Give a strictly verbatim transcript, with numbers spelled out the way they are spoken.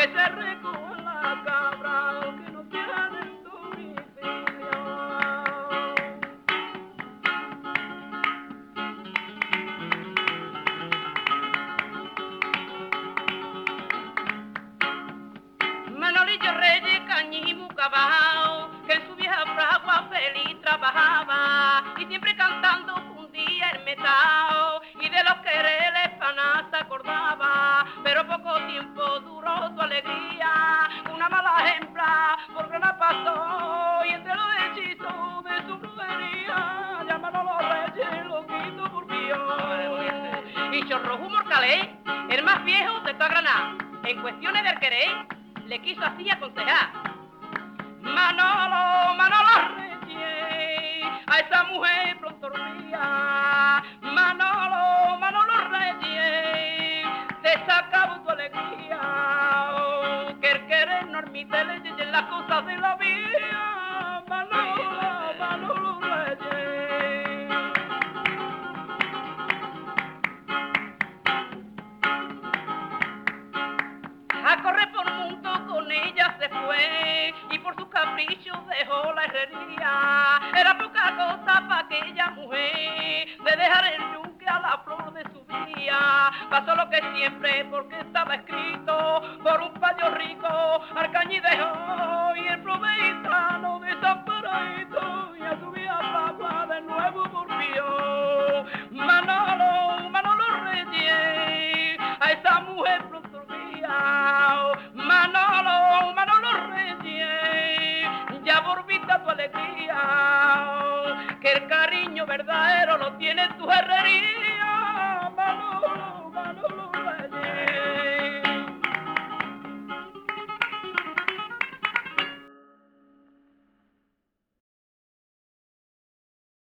que se recoja la cabra, que no tienen domicilio. Manolillo Reyes, Cañimuca bajao, que en su vieja fragua feliz trabajaba, y siempre cantando fundía el metao, y de los quereres panas se acordaba, pero poco tiempo duró su alegría, una mala hembra por grana pasó, y entre los hechizos de su brujería, llamaron a los reyes, lo quito por y Chorrojú Morcalé, el más viejo de toda Granada, en cuestiones del querer, le quiso así aconsejar. Manolo, Manolo Reyes, a esa mujer pronto olvida. Manolo, Manolo Reyes, te sacaba tu alegría. Oh, que el querer no admite leyes en las cosas de la vida. Manolo, Manolo Reyes. A correr por mundo con ella se fue y por sus caprichos dejó la herrería. Era poca cosa para aquella mujer de dejar el yunque a la flor de su día. Pasó lo que siempre porque estaba escrito por un payo rico al cañí dejó y el proveitano desaparadito y a su vida papa de nuevo volvió. Manolo, Manolo Reyes, a esa mujer pronto olvida. Manolo, Manolo Reyes, ya volviste tu alegría, que el cariño verdadero lo tiene tu herrería.